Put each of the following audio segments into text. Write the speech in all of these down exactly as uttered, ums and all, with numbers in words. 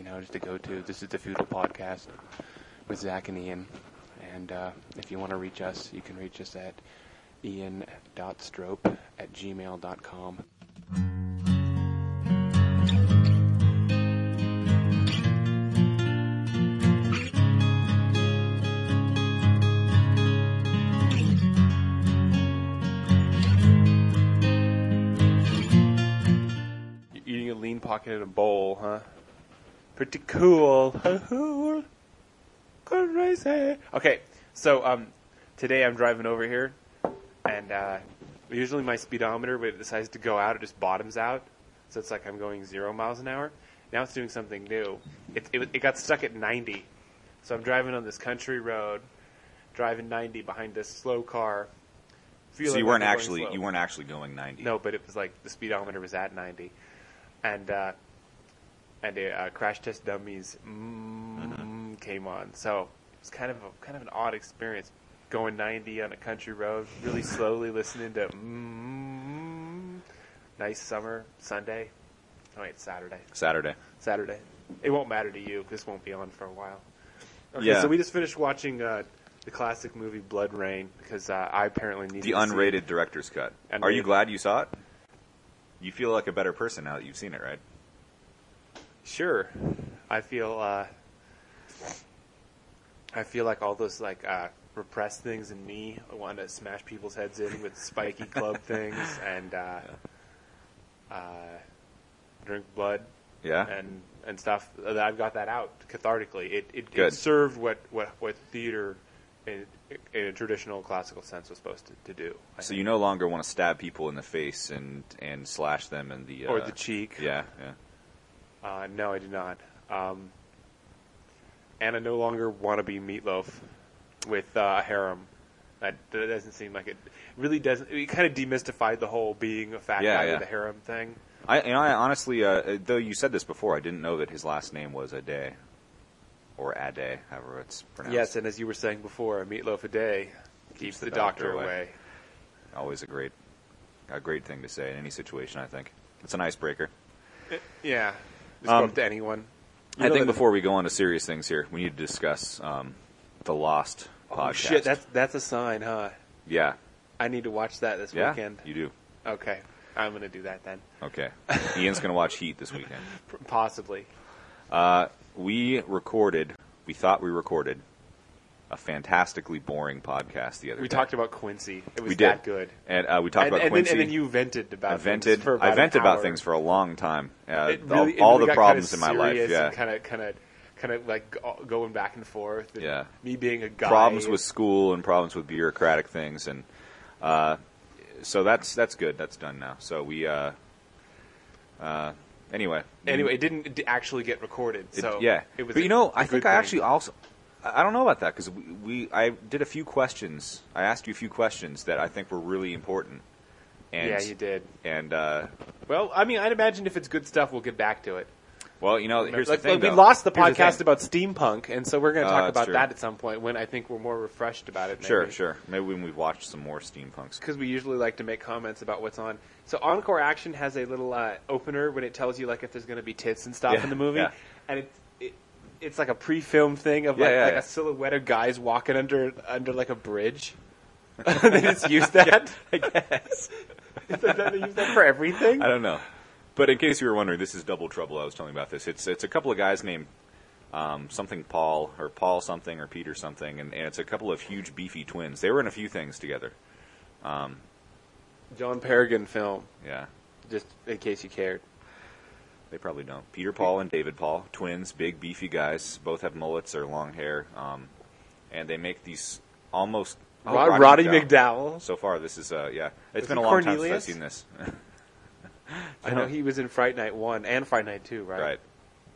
know, just to go to. This is the Foodle Podcast with Zach and Ian. And uh, if you want to reach us, you can reach us at ian dot strope at gmail dot com. Lean pocket in a bowl, huh? Pretty cool. Crazy. Okay, so um, today I'm driving over here, and uh, usually my speedometer, when it decides to go out, it just bottoms out. So it's like I'm going zero miles an hour. Now it's doing something new. It, it, it got stuck at ninety. So I'm driving on this country road, driving ninety behind this slow car. So you weren't actually you weren't actually going ninety. No, but it was like the speedometer was at ninety. And uh, and a uh, Crash Test Dummies mm, mm-hmm. came on, so it was kind of a, kind of an odd experience, going ninety on a country road, really slowly listening to mm, nice summer Sunday. Oh wait, Saturday. Saturday. Saturday. It won't matter to you because this won't be on for a while. Okay, yeah. So we just finished watching uh, the classic movie Blood Rain because uh, I apparently need the to unrated see director's cut. And Are you glad you saw it? You feel like a better person now that you've seen it, right? Sure. I feel uh, I feel like all those like uh, repressed things in me. I want to smash people's heads in with spiky club things and uh, uh, drink blood. Yeah. And and stuff. I've got that out cathartically. It it, Good. it served what, what, what theater in, in a traditional classical sense was supposed to, to do. I so think. you no longer want to stab people in the face and, and slash them in the... Uh, or the cheek. Yeah, yeah. Uh, no, I do not. Um, and I no longer want to be Meatloaf with uh, a harem. That, that doesn't seem like it. Really doesn't. It kind of demystified the whole being a fat Yeah, guy yeah. with a harem thing. I, you know, I honestly, uh, though you said this before, I didn't know that his last name was Ade. Or Ade, however it's pronounced. Yes, and as you were saying before, a meatloaf a day keeps, keeps the, the doctor, doctor away. away. Always a great, a great thing to say in any situation, I think. It's an icebreaker. It, yeah. Just um, go up to anyone. You I think before we go on to serious things here, we need to discuss um, the Lost oh, podcast. Shit, that's that's a sign, huh? Yeah. I need to watch that this yeah, weekend. You do. Okay. I'm going to do that then. Okay. Ian's going to watch Heat this weekend. Possibly. Uh, we recorded, we thought we recorded, a fantastically boring podcast the other we day. We talked about Quincy. It was we that did. good. And uh, we talked and, about and Quincy. Then, and then you vented about I vented, things for about I vented an about hour. things for a long time. Uh, it really, all it really the problems in my life. Yeah. Kind of, kind of, kind of like go- going back and forth. And yeah. Me being a guy. Problems with school and problems with bureaucratic things, and uh, so that's that's good. That's done now. So we. Uh, uh, anyway. Anyway, it didn't it actually get recorded. So it, yeah. It was but a, you know, I think thing. I actually also. I don't know about that because we, we I did a few questions. I asked you a few questions that I think were really important. And, yeah, you did. And uh, well, I mean, I'd imagine if it's good stuff, we'll get back to it. Well, you know, here's like, the thing. Like we though. lost the Here's podcast the about steampunk, and so we're going to talk uh, about true. that at some point when I think we're more refreshed about it. Maybe. Sure, sure. Maybe when we've watched some more steampunks. Because we usually like to make comments about what's on. So Encore Action has a little uh, opener when it tells you like if there's going to be tits and stuff yeah, in the movie, yeah. and it's it, it's like a pre-filmed thing of yeah, like, yeah, like yeah. a silhouette of guys walking under under like a bridge. They just use that, I guess. Is that, they use that for everything? I don't know. But in case you were wondering, this is Double Trouble. I was telling you about this. It's it's a couple of guys named um, something Paul or Paul something or Peter something, and, and it's a couple of huge beefy twins. They were in a few things together. Um, John Peregrine film. Yeah. Just in case you cared. They probably don't. Peter Paul and David Paul, twins, big beefy guys. Both have mullets or long hair, um, and they make these almost. Oh, Rod, Roddy, Roddy McDowell. McDowell. So far, this is uh, yeah. It's Was been a he long Cornelius? time since I've seen this. I know he was in Fright Night one and Fright Night two, right? Right.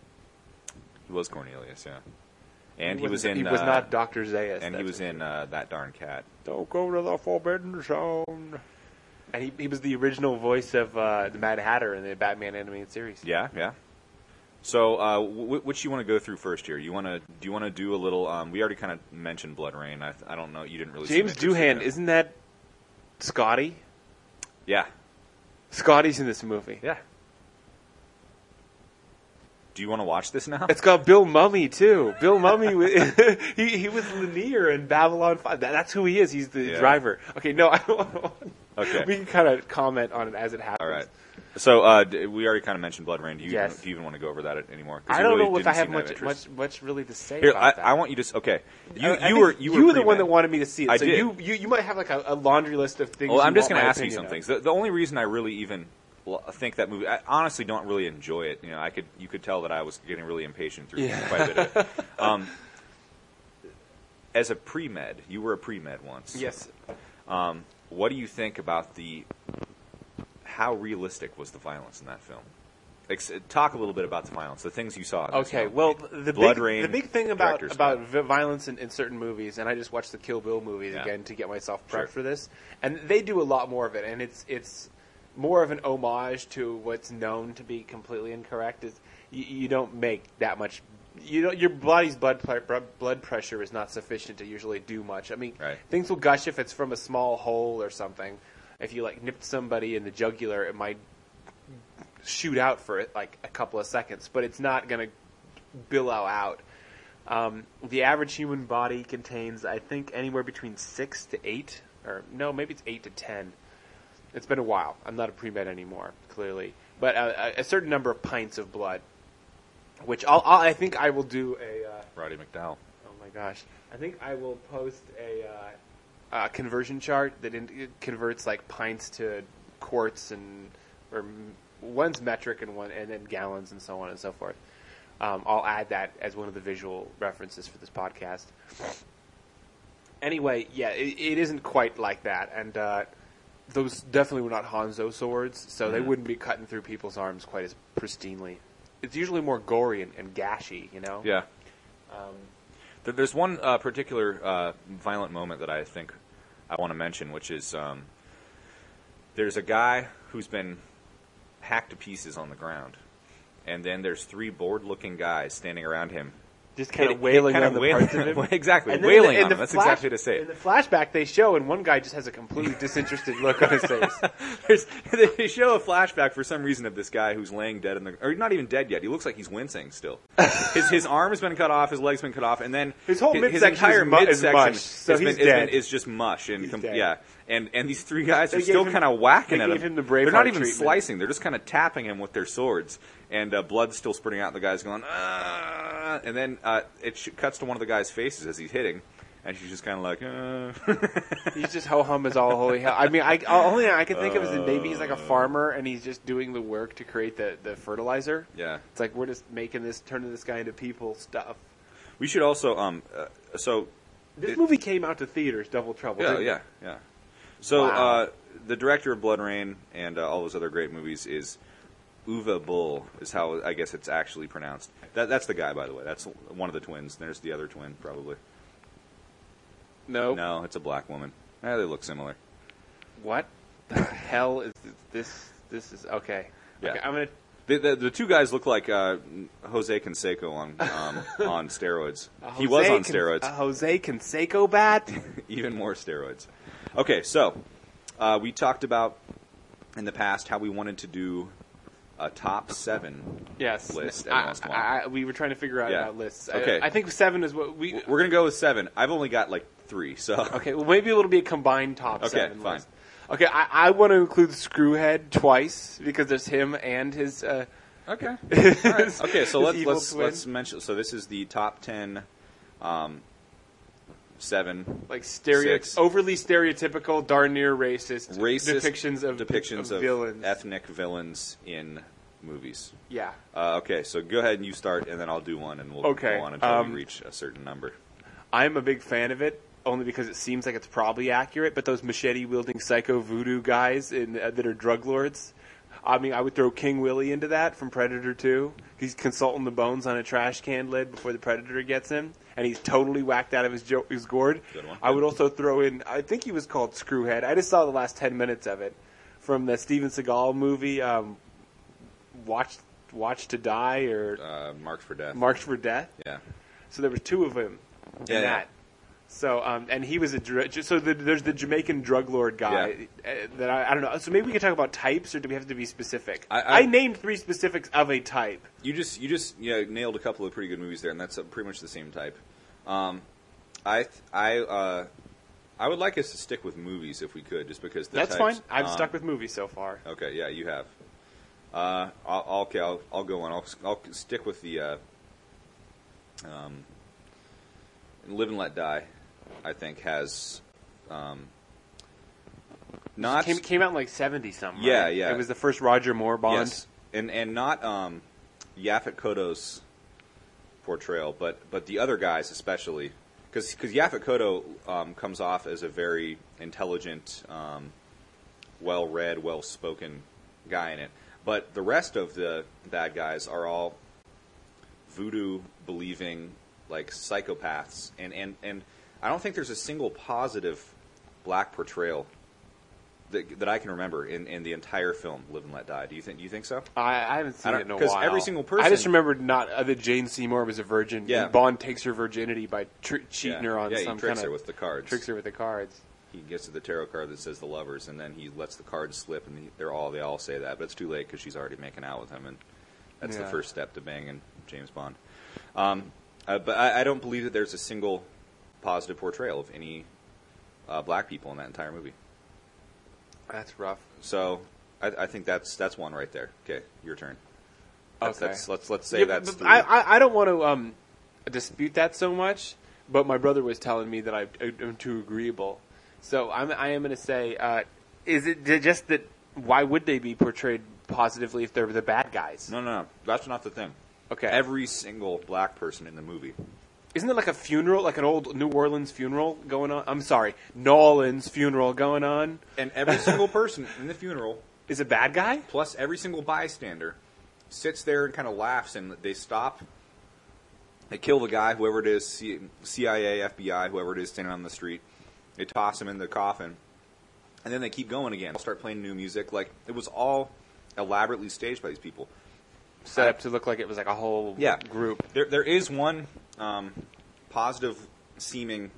He was Cornelius, yeah. And he, he was in. in. He was uh, not Doctor Zaius. And he was in uh, That Darn Cat. Don't go to the Forbidden Zone. And he he was the original voice of uh, the Mad Hatter in the Batman animated series. Yeah, yeah. So, uh, w- which you want to go through first here? You want to? Do you want to do a little? Um, we already kind of mentioned Blood Rain. I, I don't know. You didn't really. James Doohan, isn't that Scotty? Yeah. Scotty's in this movie. Yeah. Do you want to watch this now? It's got Bill Mummy too. Bill Mummy, was, he he was Lanier in Babylon five. That, that's who he is. He's the Yeah. driver. Okay, no, I don't. Okay. We can kind of comment on it as it happens. All right. So uh, d- we already kind of mentioned Blood Rain. Do you, Yes. even, do you even want to go over that anymore? 'Cause I you don't really know if I didn't have seem to much interest. much much really to say Here, about I, that. I want you to. s- Okay, you I- I you think were you were you were the pre-med. one that wanted me to see it. I so did. you, you you might have like a, a laundry list of things. Well, I'm you just want going to my ask you opinion some of. things. The, the only reason I really even l- think that movie, I honestly don't really enjoy it. You know, I could you could tell that I was getting really impatient through Yeah. quite a bit of it. Um, as a pre-med, you were a pre-med once. Yes. Um, what do you think about the? How realistic was the violence in that film? Ex- talk a little bit about the violence, the things you saw. In this Okay, film. well, the Blood big, Rain, the big thing about director's about cut. v- violence in, in certain movies, and I just watched the Kill Bill movies Yeah. again to get myself prepped Sure. for this, and they do a lot more of it, and it's it's more of an homage to what's known to be completely incorrect. Is you, you don't make that much. You know, your body's blood pl- blood pressure is not sufficient to usually do much. I mean, Right. things will gush if it's from a small hole or something. If you like nipped somebody in the jugular, it might shoot out for it like a couple of seconds, but it's not going to billow out. Um, the average human body contains, I think, anywhere between six to eight, or no, maybe it's eight to ten. It's been a while. I'm not a pre-med anymore, clearly, but a, a certain number of pints of blood, which I'll, I'll, I think I will do a. Uh, Roddy McDowell. oh my gosh! I think I will post a, uh, a conversion chart that in, it converts like pints to quarts and or m- one's metric and one and then gallons and so on and so forth. Um, I'll add that as one of the visual references for this podcast. Anyway, yeah, it, it isn't quite like that, and uh, those definitely were not Hanzo swords, so they Mhm. wouldn't be cutting through people's arms quite as pristinely. It's usually more gory and, and gashy, you know. Yeah. Um, There- There's one uh, particular uh, violent moment that I think I want to mention, which is um, there's a guy who's been hacked to pieces on the ground, and then there's three bored-looking guys standing around him. just kind Hit- of wailing kind on of the wailing- parts of him. exactly, And then wailing in the- in on the him. That's flash- exactly to say it. In the flashback they show, and one guy just has a completely disinterested look on his face. There's, they show a flashback for some reason of this guy who's laying dead in the, or not even dead yet. He looks like he's wincing still. His his arm has been cut off, his leg's been cut off, and then His whole his, midsection entire is mu- is midsection mush, so has he's been, has dead. been- is just mush and He's com- dead. yeah. And and these three guys They are still gave him- kind of whacking they at gave him. him the They're not Braveheart even treatment. slicing. They're just kind of tapping him with their swords, and uh, blood's still spurting out. And the guy's going, ah, and then uh, it sh- cuts to one of the guy's faces as he's hitting, and she's just kind of like, uh. He's just ho hum as all holy hell. I mean, I only thing I can think of is that maybe he's like a farmer and he's just doing the work to create the, the fertilizer. Yeah. It's like we're just making this, turning this guy into people stuff. We should also um uh, so This It- movie came out to theaters, Double Trouble. yeah didn't it? yeah yeah. So Wow. uh, the director of Blood Rain and uh, all those other great movies is Uwe Boll, is how I guess it's actually pronounced. That that's the guy, by the way. That's one of the twins. There's the other twin, probably. No. No, it's a black woman. Eh, they look similar. What the hell is this? This is okay. Yeah. Okay, I'm gonna. The, the, the two guys look like uh, Jose Canseco on um, on steroids. a He was Jose on Can- steroids. A Jose Canseco bat. Even more steroids. Okay, so uh, we talked about in the past how we wanted to do a top seven Yes. list every I, once in a while. I, I, we were trying to figure out Yeah. about lists. Okay. I, I think seven is what we. We're gonna go with seven. I've only got like three, so Okay, well maybe it'll be a combined top Okay, seven fine. list. Okay, I, I want to include Screwhead twice because there's him and his. Uh, okay. All right. Okay, so his let's evil let's twin. let's mention. So this is the top ten, um, seven like stereo, Six. overly stereotypical, darn near racist, racist depictions of depictions of, of, villains. ethnic villains in movies. Yeah. Uh, okay, so go ahead and you start, and then I'll do one, and we'll Okay, go on until um, we reach a certain number. I'm a big fan of it, only because it seems like it's probably accurate. But those machete-wielding psycho voodoo guys in, uh, that are drug lords, I mean, I would throw King Willie into that from Predator two. He's consulting the bones on a trash can lid before the Predator gets him, and he's totally whacked out of his, jo- his gourd. Good one. I would also throw in, I think he was called Screwhead. I just saw the last ten minutes of it from the Steven Seagal movie, um, Watch Watch to Die or Uh, Marked for Death. Marked for Death. yeah. So there was two of him in Yeah, yeah. that. So, um, and he was a dr- so the, there's the Jamaican drug lord guy Yeah. uh, that I, I don't know. So maybe we can talk about types, or do we have to be specific? I- I- I named three specifics of a type. You just you just yeah nailed a couple of pretty good movies there, and that's uh, pretty much the same type. Um, I th- I uh, I would like us to stick with movies if we could, just because the That's types, fine. I've um, stuck with movies so far. Okay, yeah, you have. Uh, I'll, I'll okay, I'll, I'll go on. I'll, I'll stick with the uh, um, Live and Let Die. I think has um, not Came, came out in like seventy something. Yeah, right? yeah. It was the first Roger Moore Bond. yes, and and not um, Yaphet Kotto's portrayal, but but the other guys especially, because because Yaphet Kotto um, comes off as a very intelligent, um, well-read, well-spoken guy in it, but the rest of the bad guys are all voodoo believing like psychopaths, and and and I don't think there's a single positive black portrayal that, that I can remember in, in the entire film, Live and Let Die. Do you think? Do you think so? I, I haven't seen I it in a don't- 'cause while. every single person- I just remembered not uh, that Jane Seymour was a virgin. Yeah. And Bond takes her virginity by tr- cheating yeah. her on yeah, some he tricks kind her of with the cards. tricks her with the cards. He gets to the tarot card that says the lovers, and then he lets the cards slip, and he, they're all they all say that, but it's too late because she's already making out with him, and that's the Yeah. first step to banging James Bond. Um, uh, but I, I don't believe that there's a single positive portrayal of any uh, black people in that entire movie. That's rough. So I, I think that's that's one right there. Okay, your turn. That's, Okay. that's, let's let's say Yeah, that's. but three. I, I I don't want to um, dispute that so much, but my brother was telling me that I, I'm too agreeable. So I'm I am going to say, uh, is it just that? Why would they be portrayed positively if they're the bad guys? no, no, no. That's not the thing. Okay. Every single black person in the movie. Isn't it like a funeral, like an old New Orleans funeral going on? I'm sorry, Nolans funeral going on. And every single person in the funeral, Is a bad guy? plus every single bystander, sits there and kind of laughs, and they stop. They kill the guy, whoever it is, C- CIA, F B I, whoever it is standing on the street. They toss him in the coffin, and then they keep going again. Start playing new music. Like, it was all elaborately staged by these people. Set up to look like it was like a whole Yeah. group. There, there is one um, positive seeming.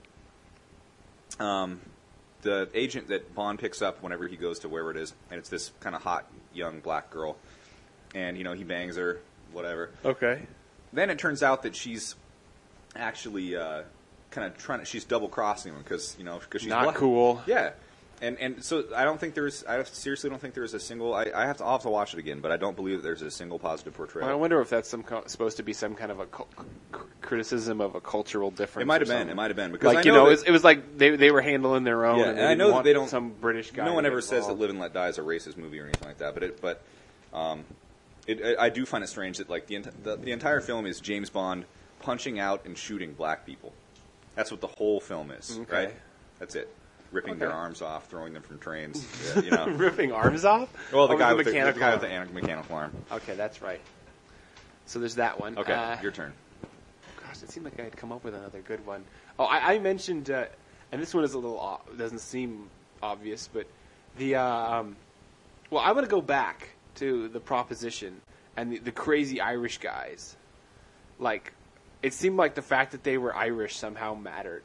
Um, the agent that Bond picks up whenever he goes to wherever it is, and it's this kind of hot young black girl, and you know he bangs her, whatever. Okay. Then it turns out that she's actually uh, kind of trying to. She's double crossing him because you know because she's Not black. cool. Yeah. And and so I don't think there's I seriously don't think there's a single I, I have to I'll have to watch it again, but I don't believe that there's a single positive portrayal. Well, I wonder if that's some co- supposed to be some kind of a cul- c- criticism of a cultural difference. It might have or been. something. It might have been because Like I you know know, that- it was, it was like they they were handling their own. Yeah, and, and I didn't know that want they don't- some British guy. no one to ever get says that involved. Live and Let Die is a racist movie or anything like that, but it but um, it, I I do find it strange that like the, ent- the the entire film is James Bond punching out and shooting black people. That's what the whole film is, Okay. right? That's it. Ripping their Okay. arms off, throwing them from trains. Yeah, you know. ripping arms off. Well, the Oh, guy with with the, the mechanical guy with arm. the an- mechanical arm. Okay, that's right. So there's that one. Okay, Uh, your turn. Gosh, it seemed like I had come up with another good one. Oh, I, I mentioned, uh, and this one is a little o- doesn't seem obvious, but the uh, um, well, I'm going to go back to the proposition and the, the crazy Irish guys. Like, it seemed like the fact that they were Irish somehow mattered.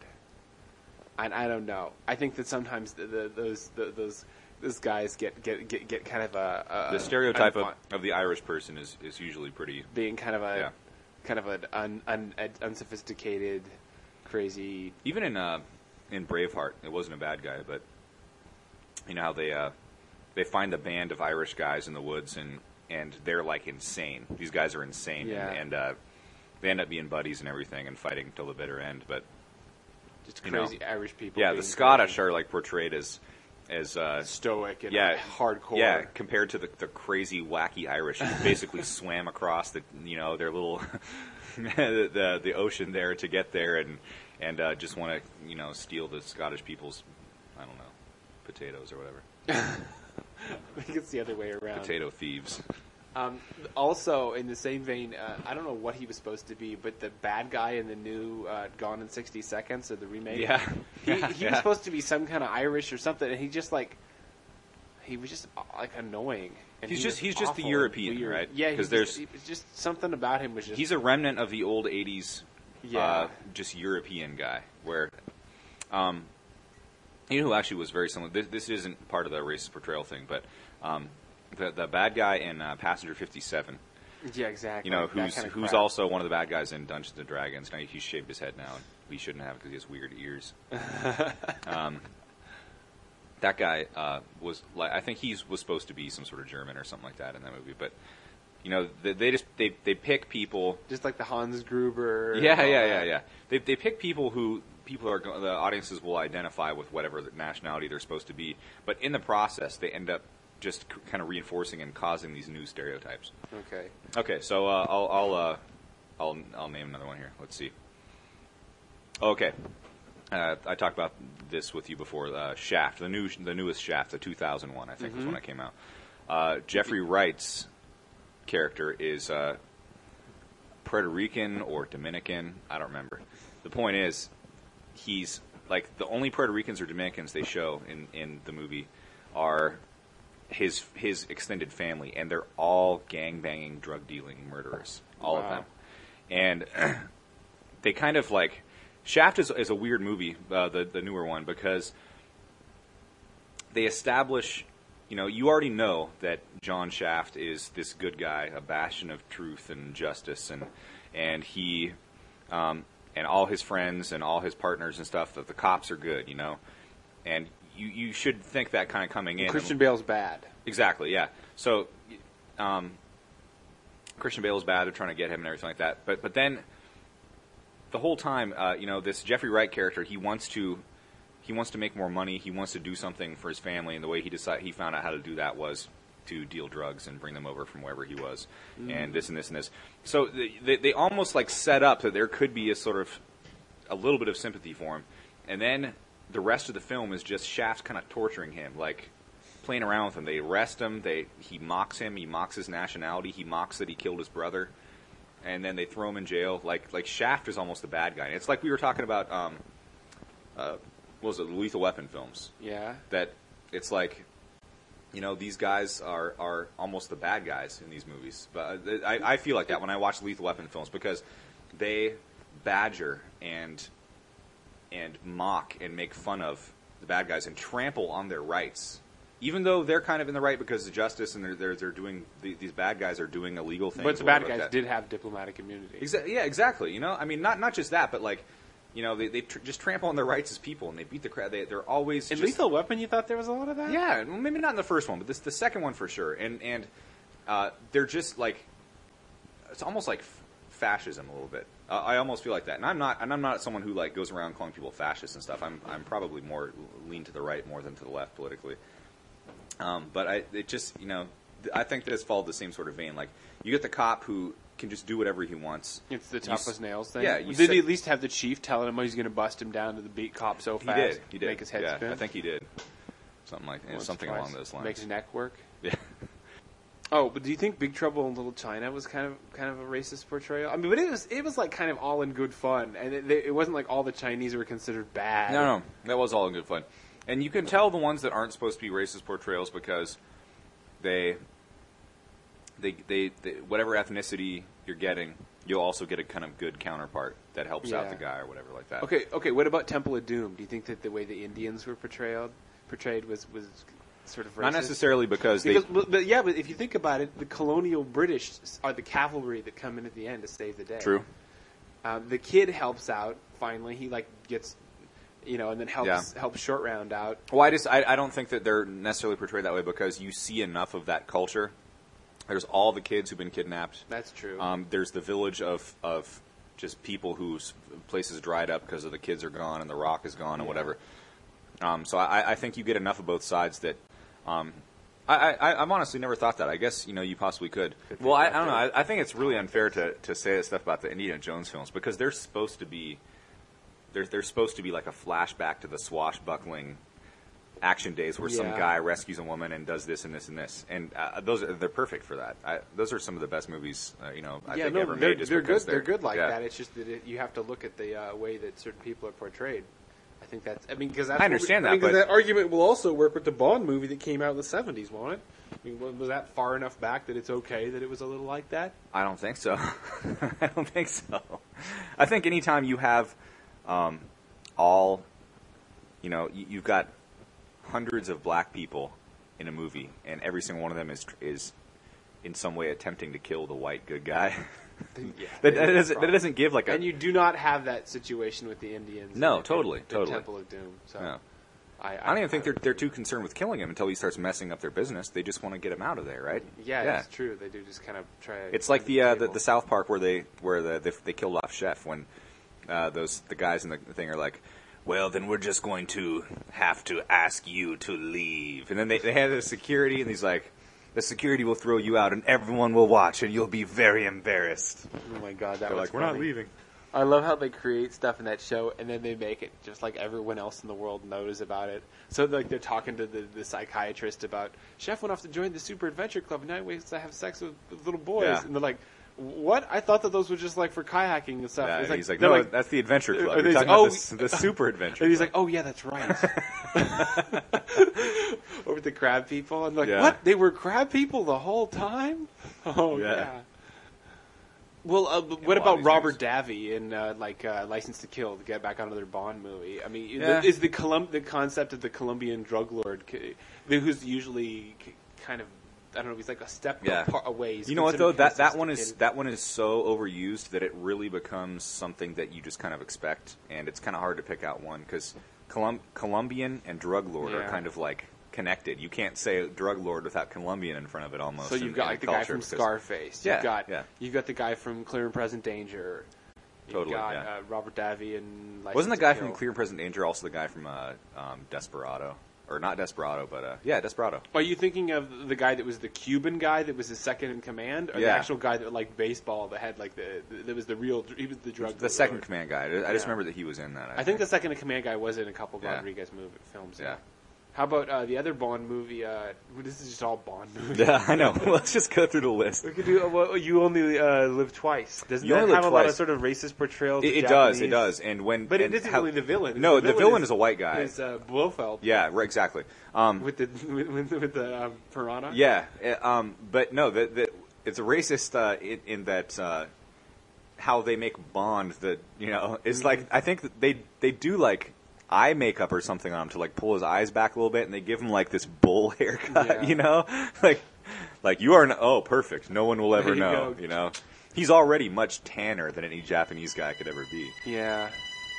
And I don't know. I think that sometimes the, the, those the, those those guys get get get, get kind of a, a The stereotype of, unfun- of the Irish person is, is usually pretty. being kind of a Yeah. kind of an un, un, un, unsophisticated, crazy. Even in uh, in Braveheart, it wasn't a bad guy, but you know how they uh, they find a band of Irish guys in the woods, and, and they're like insane. These guys are insane, Yeah. and, and uh, they end up being buddies and everything, and fighting till the bitter end. But Just You know. crazy Irish people. yeah, being the Scottish crazy. are like portrayed as as uh, stoic and yeah, hardcore. Yeah, compared to the, the crazy, wacky Irish who basically swam across the you know their little the, the the ocean there to get there, and and uh, just want to you know steal the Scottish people's I don't know potatoes or whatever. I think it's the other way around. Potato thieves. Um, also, in the same vein, uh, I don't know what he was supposed to be, but the bad guy in the new uh, Gone in sixty seconds, or the remake, Yeah. he, Yeah, he yeah. was supposed to be some kind of Irish or something, and he just like he was just uh, like annoying. And He's he just- was he's just the awful and European, weird. right? Yeah, 'Cause he's there's- just, he was just something about him was just He's a remnant of the old eighties, Yeah. uh, just European guy, where Um, you know who actually was very similar? This, this isn't part of the racist portrayal thing, but um, the the bad guy in uh, Passenger fifty-seven. Yeah, exactly. You know, who's kind of who's crap. also one of the bad guys in Dungeons and Dragons. Now he's shaved his head now, and he shouldn't have because he has weird ears. um, that guy uh, was like, I think he was supposed to be some sort of German or something like that in that movie, but you know, they, they just they they pick people. Just like the Hans Gruber. Yeah, and yeah, all yeah, that. yeah. They they pick people who people are go- the audiences will identify with whatever nationality they're supposed to be, but in the process they end up just c- kind of reinforcing and causing these new stereotypes. Okay. Okay, so uh, I'll I'll uh, I'll I'll name another one here. Let's see. Okay, uh, I talked about this with you before. Uh, Shaft, the new the newest Shaft, the two thousand one, I think was when it came out. Uh, Jeffrey Wright's character is uh, Puerto Rican or Dominican. I don't remember. The point is, he's like the only Puerto Ricans or Dominicans they show in, in the movie are his his extended family, and they're all gang-banging, drug-dealing murderers, all Wow. of them. And they kind of like Shaft is, is a weird movie, uh, the the newer one, because they establish, you know, you already know that John Shaft is this good guy, a bastion of truth and justice, and and he um, and all his friends and all his partners and stuff, that the cops are good, you know, and you you should think that kind of coming in. Christian Bale's bad. Exactly, yeah. So, um, Christian Bale's bad. They're trying to get him and everything like that. But but then, the whole time, uh, you know, this Jeffrey Wright character, he wants to he wants to make more money. He wants to do something for his family, and the way he decide he found out how to do that was to deal drugs and bring them over from wherever he was, mm. and this and this and this. So they, they they almost like set up that there could be a sort of a little bit of sympathy for him, and then the rest of the film is just Shaft kind of torturing him, like playing around with him. They arrest him. They he mocks him. He mocks his nationality. He mocks that he killed his brother, and then they throw him in jail. Like like Shaft is almost the bad guy. And it's like we were talking about. Um, uh, what was it? The Lethal Weapon films. Yeah. That it's like, you know, these guys are are almost the bad guys in these movies. But I, I feel like that when I watch Lethal Weapon films because they badger and and mock and make fun of the bad guys and trample on their rights, even though they're kind of in the right because of justice and they're they're, they're doing the, these bad guys are doing illegal things. But the or bad whatever guys like did have diplomatic immunity. Exa- yeah, exactly. You know, I mean, not not just that, but like, you know, they they tr- just trample on their rights as people and they beat the crap. They they're always In just, Lethal Weapon, you thought there was a lot of that? yeah, well, maybe not in the first one, but this the second one for sure. And and uh, they're just like it's almost like f- fascism a little bit. Uh, I almost feel like that, and I'm not. And I'm not someone who like goes around calling people fascists and stuff. I'm I'm probably more lean to the right more than to the left politically. Um, but I it just you know I think that it's followed the same sort of vein. Like you get the cop who can just do whatever he wants. It's the You tough s- as nails thing. Yeah, you Did say- he at least have the chief telling him he's going to bust him down to the beat cop so He fast? did. He did. Make his head yeah, spin. I think he did. Something like Once, something twice. along those lines. Makes his neck work. Yeah. Oh, but do you think Big Trouble in Little China was kind of kind of a racist portrayal? I mean, but it was it was like kind of all in good fun, and it, it wasn't like all the Chinese were considered bad. No, no, that was all in good fun. And you can tell the ones that aren't supposed to be racist portrayals because they, they, they, they whatever ethnicity you're getting, you'll also get a kind of good counterpart that helps out Yeah. the guy or whatever like that. Okay, okay. What about Temple of Doom? Do you think that the way the Indians were portrayed portrayed was was sort of racist? Not necessarily because, Because, they. but, but yeah, but if you think about it, the colonial British are the cavalry that come in at the end to save the day. True. Um, the kid helps out. Finally, he like gets, you know, and then helps Yeah. helps Short Round out. Well, I just I, I don't think that they're necessarily portrayed that way because you see enough of that culture. There's all the kids who've been kidnapped. That's true. Um, there's the village of of just people whose places dried up because of the kids are gone and the rock is gone and Yeah. whatever. Um, so I, I think you get enough of both sides that. Um, I, I, I've honestly never thought that. I guess you know you possibly could. Could Well, I, think I don't know. about I, I think it's really unfair to, to say that stuff about the Indiana Jones films because they're supposed to be they're they're supposed to be like a flashback to the swashbuckling action days where some Yeah. guy rescues a woman and does this and this and this, and uh, those are, they're perfect for that. I, those are some of the best movies uh, you know I yeah, think no, ever they're, made. Just they're good. because They're good like yeah. that. It's just that it, you have to look at the uh, way that certain people are portrayed. I think that's. I mean, because I understand that, I mean, 'cause but- that argument will also work with the Bond movie that came out in the seventies, won't it? I mean, was was that far enough back that it's okay that it was a little like that? I don't think so. I don't think so. I think anytime you have um, all you know, you, you've got hundreds of black people in a movie, and every single one of them is is in some way attempting to kill the white good guy. Yeah, that, that, doesn't, that doesn't give like a... And you do not have that situation with the Indians. No, in, totally, in, in totally. Temple of Doom. So No. I, I, I don't even think I, they're they're too concerned with killing him until he starts messing up their business. They just want to get him out of there, right? Yeah, Yeah. it's true. They do just kind of try. It's like the uh, the, the South Park where they where the, they they killed off Chef when uh, those the guys in the thing are like, well, then we're just going to have to ask you to leave, and then they they have the security, and he's like, the security will throw you out, and everyone will watch, and you'll be very embarrassed. Oh my god, that They're was like, we're funny. not leaving. I love how they create stuff in that show, and then they make it just like everyone else in the world knows about it. So like they're talking to the, the psychiatrist about Chef went off to join the Super Adventure Club, and now he wants to have sex with, with little boys, Yeah. and they're like, "What? I thought that those were just like for kayaking and stuff." Yeah, It's and he's like, they're no, that's the Adventure Club. and You're he's talking like, about "Oh, the, the Super Adventure and he's Club. like, "Oh yeah, that's right." Over the crab people, and like, Yeah. what? They were crab people the whole time? Oh Yeah. yeah. Well, uh, but a what lot of about these Robert movies. Davey in uh, like uh, License to Kill to get back on another Bond movie? I mean, Yeah. the, is the Colum- the concept of the Colombian drug lord, c- who's usually c- kind of I don't know, he's like a step Yeah. apart away. He's You know what though? considered That that one is sophisticated. that one is so overused that it really becomes something that you just kind of expect, and it's kind of hard to pick out one because Colum- Colombian and drug lord Yeah. are kind of like connected. You can't say drug lord without Colombian in front of it almost. So in- you've got in like the guy culture from because- Scarface. Yeah, You've got yeah. you've got the guy from Clear and Present Danger. You've Totally, got yeah. uh, Robert Davey and License Wasn't the to guy Kill. from Clear and Present Danger also the guy from uh, um, Desperado? Or not Desperado, but uh, yeah, Desperado. Are you thinking of the guy that was the Cuban guy that was his second in command, or the Yeah. actual guy that liked baseball that had like the that was the real he was the drug The second lord. command guy. I just Yeah. remember that he was in that. I, I think the second in command guy was in a couple Yeah. Rodriguez movie films. Yeah. How about uh, the other Bond movie? Uh, this is just all Bond movies. Yeah, I know. Let's just go through the list. We could do. Uh, well, you only uh, live twice. Doesn't You that Only have Live a lot of Twice. sort of racist portrayals? It, of it does, it Japanese? does. And when, But and it isn't how- really the villain. No, the villain is a white guy. Is uh, Blofeld Yeah, right, exactly. Um, with the with, with, with the um, piranha? yeah, uh, um, but no, the, the, it's a racist uh, in, in that uh, how they make Bond. The you know, it's like I think that they they do like eye makeup or something on him to like pull his eyes back a little bit, and they give him like this bull haircut. Yeah. You know, like like you are n- oh perfect. No one will ever There you know. go. You know, he's already much tanner than any Japanese guy could ever be. Yeah.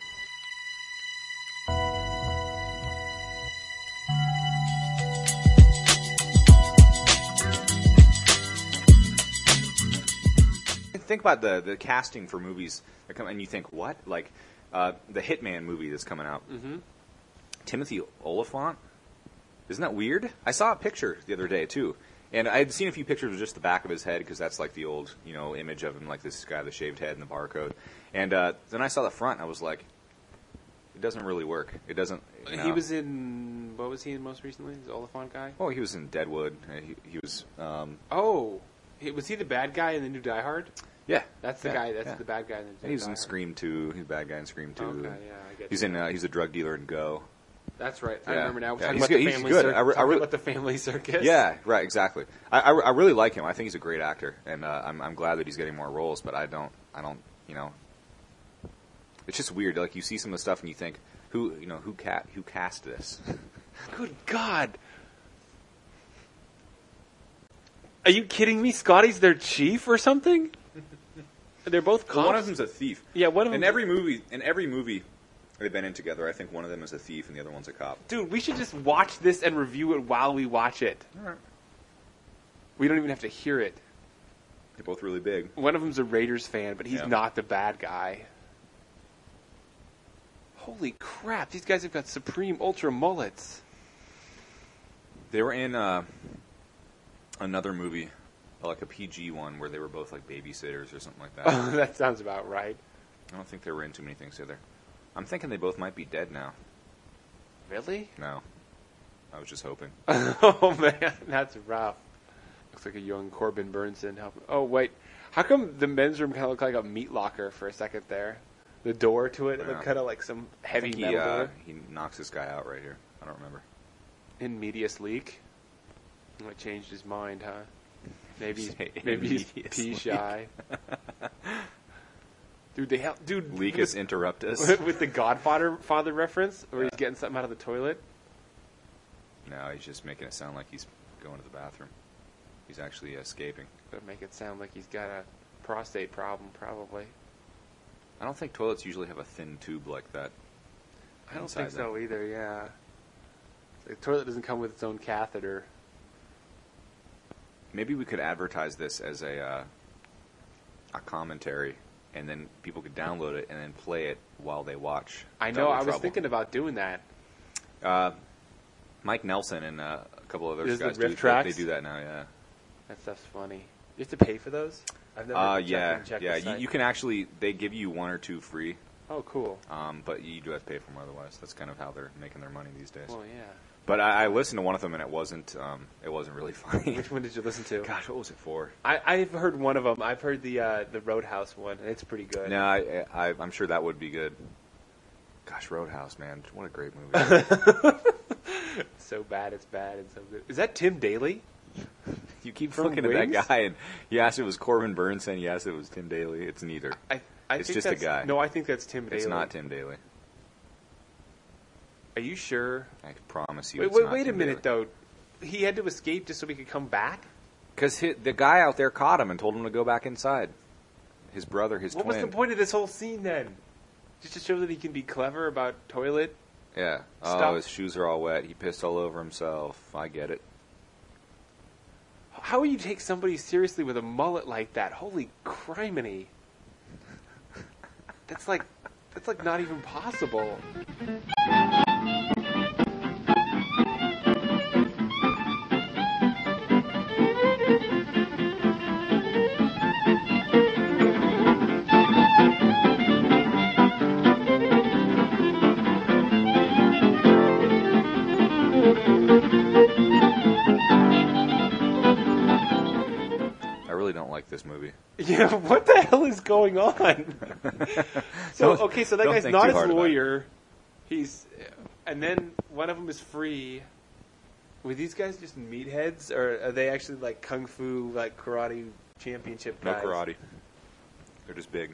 Think about the the casting for movies that come, and you think what like uh, the Hitman movie that's coming out. Mm-hmm. Timothy Oliphant. Isn't that weird? I saw a picture the other day too, and I had seen a few pictures of just the back of his head because that's like the old you know image of him, like this guy with the shaved head and the barcode. And uh, then I saw the front, and I was like, it doesn't really work. It doesn't. You know. He was in what was he in most recently? The Oliphant guy. Oh, he was in Deadwood. Uh, He, he was. Um, Oh, he, was he the bad guy in the new Die Hard? yeah, That's the yeah, guy. That's yeah. the bad guy in the new And he was Die in Hard. Scream two. He's a bad guy in Scream two. Okay, yeah, I get He's you. in. Uh, he's a drug dealer in Go. That's right. I Yeah. remember now. We're Yeah, talking he's about good- the he's family good. circus. I re- I talking re- about the family circus. Yeah, right, exactly. I, I, I really like him. I think he's a great actor, and uh, I'm I'm glad that he's getting more roles. But I don't I don't you know. It's just weird. Like you see some of the stuff and you think, who you know who cat who cast this? Good God. Are you kidding me? Scotty's their chief or something? They're both cops. Well, one of them's a thief. Yeah, one of In them- every movie, in every movie they've been in together, I think one of them is a thief and the other one's a cop. Dude, we should just watch this and review it while we watch it. All right. We don't even have to hear it. They're both really big. One of them's a Raiders fan, but he's Yeah. not the bad guy. Holy crap, these guys have got supreme ultra mullets. They were in uh, another movie, like a P G one, where they were both like babysitters or something like that. Oh, that sounds about right. I don't think they were in too many things either. I'm thinking they both might be dead now. Really? No. I was just hoping. Oh, man, that's rough. Looks like a young Corbin Burnson. Help- Oh, wait. How come the men's room kind of looked like a meat locker for a second there? The door to it, it looked Yeah. kind of like some I heavy think he, metal uh, door. he knocks this guy out right here. I don't remember. In medias leak. Oh, it changed his mind, huh? Maybe, Say maybe he's medias pea leak. shy. Dude, they help. Dude, Leakus interruptus. with the Godfather father reference, where Yeah. he's getting something out of the toilet. No, he's just making it sound like he's going to the bathroom. He's actually escaping. But make it sound like he's got a prostate problem, probably. I don't think toilets usually have a thin tube like that. I don't inside think so either. Yeah, the toilet doesn't come with its own catheter. Maybe we could advertise this as a uh, a commentary, and then people could download it and then play it while they watch. I know. Double I was Trouble. thinking about doing that. Uh, Mike Nelson and uh, a couple of other Does the guys riff do, tracks? they do that now. Yeah. That stuff's funny. You have to pay for those? I've never Uh, checked yeah, and checked yeah. the You, site. you can actually they give you one or two free, Oh, cool. um, but you do have to pay for them otherwise. That's kind of how they're making their money these days. Well, yeah. But I, I listened to one of them and it wasn't um, it wasn't really funny. Which one did you listen to? Gosh, what was it for? I, I've heard one of them. I've heard the uh, the Roadhouse one, and it's pretty good. No, I, I I'm sure that would be good. Gosh, Roadhouse, man, what a great movie. So bad, it's bad, and so good. Is that Tim Daly? You keep From looking at that Wings? guy, and you asked if it was Corbin Burns, and you asked if it was Tim Daly. It's neither. I, I It's think just a that's, guy. No, I think that's Tim Daly. It's not Tim Daly. Are you sure? I can promise you. Wait, it's wait, not wait a Tim minute, though. He had to escape just so he could come back? Because the guy out there caught him and told him to go back inside. His brother, his What twin. was the point of this whole scene then? Just to show that he can be clever about toilet? Yeah. Stop. Oh, his shoes are all wet. He pissed all over himself. I get it. How would you take somebody seriously with a mullet like that? Holy criminy. That's like, that's like not even possible. I really don't like this movie. Yeah, what the hell is going on? So Don't- okay, so that don't guy's think not too his hard about it. lawyer. He's, and then one of them is free. Were these guys just meatheads, or are they actually like kung fu, like karate championship No guys? karate. They're just big.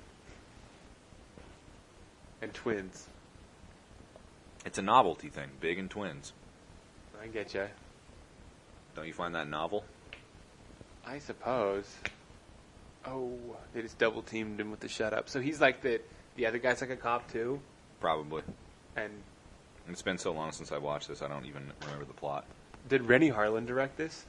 And twins. It's a novelty thing. Big and twins. I get you. Don't you find that novel? I suppose. Oh, they just double teamed him with the shut up. So he's like the the other guy's like a cop too, Probably. and It's been so long since I watched this, I don't even remember the plot. did Rennie Harlan direct this?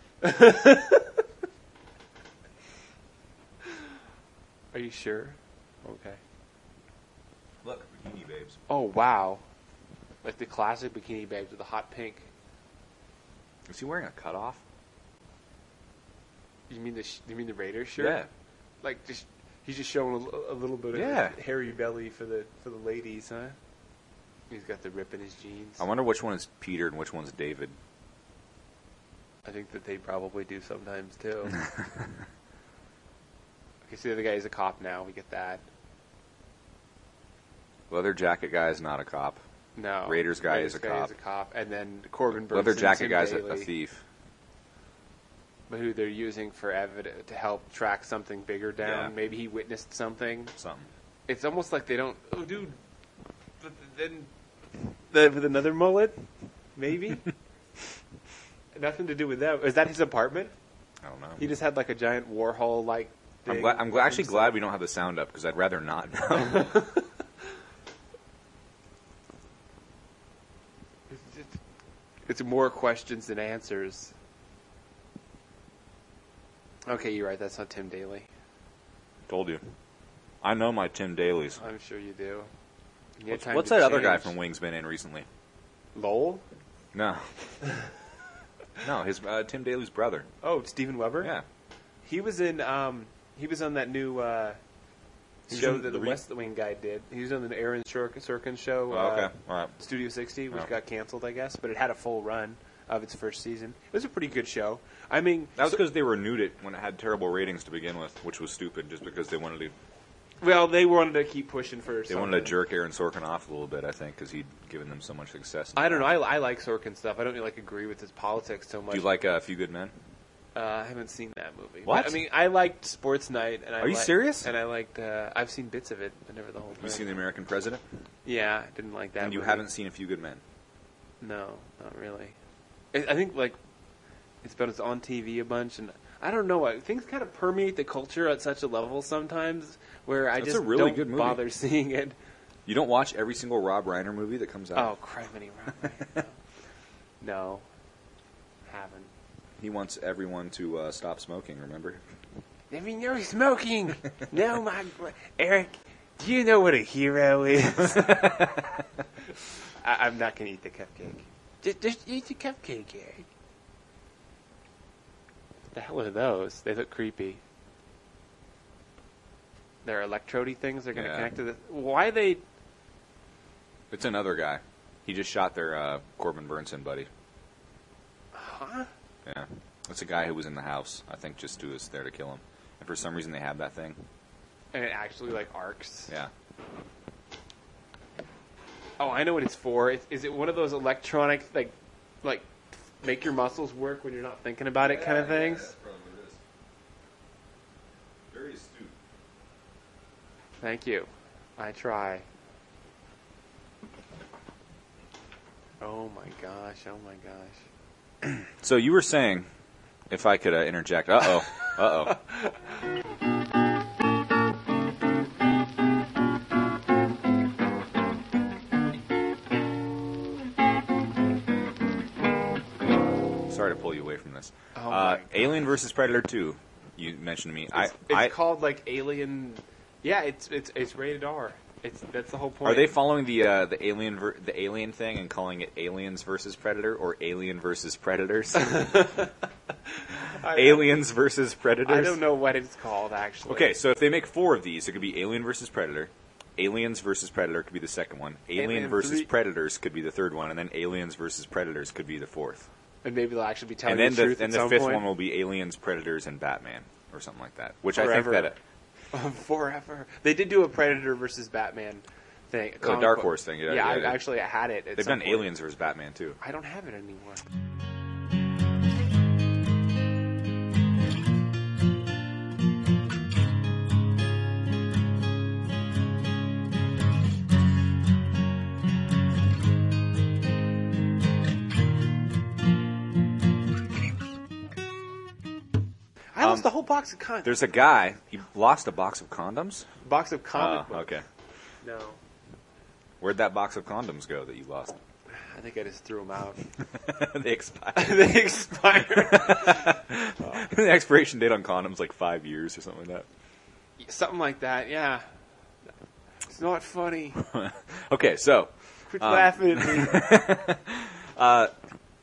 Are you sure? Okay. Look, Bikini Babes. Oh wow, like the classic Bikini Babes with the hot pink. Is he wearing a cutoff? You mean the sh- you mean the Raiders shirt? Yeah. Like just he's just showing a, l- a little bit of Yeah. his hairy belly for the for the ladies, huh? He's got the rip in his jeans. I wonder which one is Peter and which one's David. I think that they probably do sometimes too. Okay, so the other guy is a cop now. We get that. Leather jacket guy is not a cop. No, Raiders guy Raiders is a guy cop. is a cop, and then Corbin Burnson, Leather jacket Tim guy's a, Daly, a thief. but who they're using for evidence to help track something bigger down. Yeah. Maybe he witnessed something. Something. It's almost like they don't. Oh, dude. But then, the, with another mullet, maybe. Nothing to do with that. Is that his apartment? I don't know. He just had like a giant Warhol like. I'm, glad, I'm glad, actually glad we don't have the sound up because I'd rather not know. It's more questions than answers. Okay, you're right. That's not Tim Daly. Told you. I know my Tim Dailies. I'm sure you do. You had What's, time what's to that other guy change. from Wings been in recently? Lowell? No. no, his uh, Tim Daly's brother. Oh, Steven Weber? Yeah. He was in. Um, he was on that new uh, He was show in that the the re- West Wing guy did. He was on the Aaron Sorkin Sorkin show. Oh, okay. uh, All right. Studio sixty, which Yeah. got canceled, I guess, but it had a full run of its first season. It was a pretty good show. I mean, That was so- because they renewed it when it had terrible ratings to begin with, which was stupid just because they wanted to well, they wanted to keep pushing for. they something. wanted to jerk Aaron Sorkin off a little bit, I think, because he'd given them so much success. I don't know. I, I like Sorkin stuff. I don't like agree with his politics so much. Do you like uh, A Few Good Men? Uh, I haven't seen that movie. What? But, I mean, I liked Sports Night. And I Are you li- serious? And I liked. Uh, I've seen bits of it, but never the whole thing. Have you seen The American President? Yeah, I didn't like that. And you movie. haven't seen A Few Good Men? No, not really. I, I think like it's been it's on T V a bunch, and I don't know. I- Things kind of permeate the culture at such a level sometimes where I That's just a really don't good movie. bother seeing it. You don't watch every single Rob Reiner movie that comes out? Oh, criminy Rob. no. no, haven't. He wants everyone to uh, stop smoking, remember? I mean, no smoking. No, my Eric. Do you know what a hero is? I, I'm not going to eat the cupcake. Just, just eat the cupcake, Eric. What the hell are those? They look creepy. They're electrode-y things. They're going to Yeah. connect to the. Why they? It's another guy. He just shot their uh, Corbin Burnson buddy. Huh? Yeah. It's a guy who was in the house, I think, just who was there to kill him. And for some reason they have that thing. And it actually like arcs. Yeah. Oh, I know what it's for. Is, is it one of those electronic like, like, make your muscles work when you're not thinking about it kind of things? Yeah, that's probably what it is. Very astute. Thank you. I try. Oh my gosh! Oh my gosh! So you were saying, if I could uh, interject. Uh oh. Uh oh. Sorry to pull you away from this. Oh uh, my Alien versus Predator two. You mentioned to me. It's, I, it's I, called like Alien. Yeah, it's it's it's rated R. It's that's the whole point. Are they following the uh, the alien ver- the alien thing and calling it Aliens versus Predator or Alien versus Predators? I, Aliens versus Predators. I don't know what it's called actually. Okay, so if they make four of these, it could be Alien versus Predator. Aliens versus Predator could be the second one. Alien, Alien versus three. Predators could be the third one, and then Aliens versus Predators could be the fourth. And maybe they'll actually be telling And then the the, truth and at the some fifth point. one will be Aliens, Predators, and Batman, or something like that. Which Forever. I think that Forever. They did do a Predator versus Batman thing. a Oh, comic Dark book. Horse thing, yeah, Yeah, yeah, I yeah. actually I had it. At they've some done point. Aliens versus Batman too. I don't have it anymore. I lost Um, a whole box of condoms. There's a guy. He lost a box of condoms. box of comic Oh, books. okay. No, Where'd that box of condoms go that you lost? I think I just threw them out. They expired. They expired. The expiration date on condoms like five years or something like Something like that. Yeah. It's not funny. that. Okay, so Quit Um, laughing at me. uh,